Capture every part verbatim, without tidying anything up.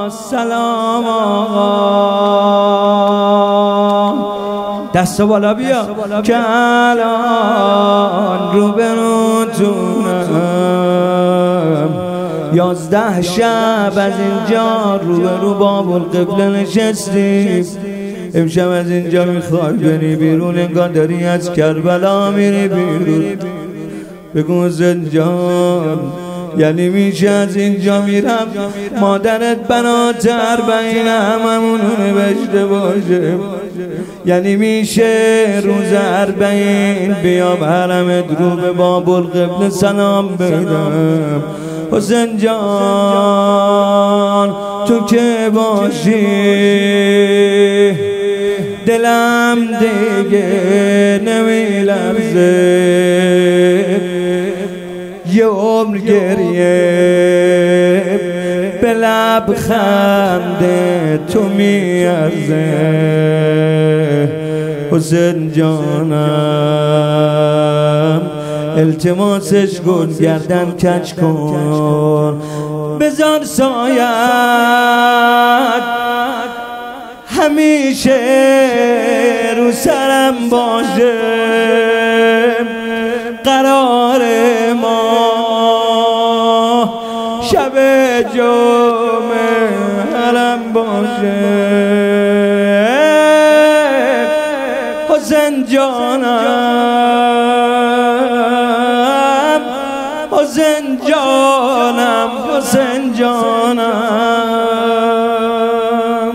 سلام آقا دست بالا بیا که الان روبروتونم یازده شب از اینجا روبرو باب القبله نشستیم امشب از اینجا میخوای بری بیرون انگار داری از کربلا میری بیرون بگو زنجان یعنی میشه از اینجا میرم مادرت بناتر بین هممون نوشته باشه یعنی میشه روز اربعین بیام حرمت رو به باب القبله سلام بدم حسین جان تو که باشی دلم دیگه نمیلرزه یه عمر گریه به لب خنده تو میارزه حسین جانم التماسش کن گردن کج کن بذار سایت همیشه رو سرم باشه قرار ما شب جمعه حرم باشه حسین جانم حسین جانم حسین جانم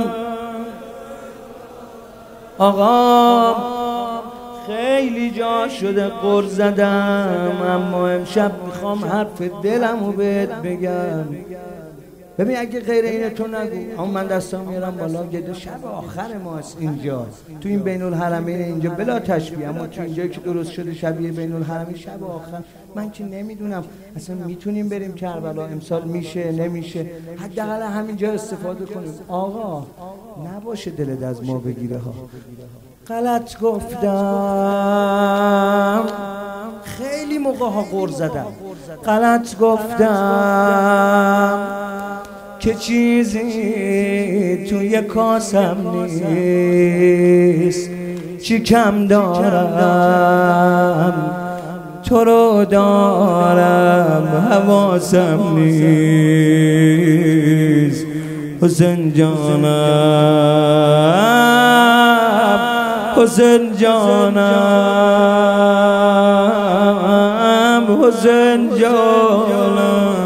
آقا خیلی جا شده قرض زدم اما امشب میخوام حرف دلمو بهت بگم ببین اگه غیر اینه تو نگو اما من دستم میارم بالا گده شب آخر ماست اینجا تو این بین الحرمین اینجا بلا تشبیه اما تو اینجا که درست شده شبیه بین الحرمین شب آخر من که نمیدونم اصلا میتونیم بریم کربلا امسال میشه نمیشه حداقل همینجا استفاده کنیم آقا نباشه دلت از ما بگیره ها غلط گفتم خیلی موقع ها قرض زدم غلط گفتم که چیزی توی کاسم نیست چی کم دارم تو رو دارم حواسم نیست حسین جانم حسین جانم حسین جانم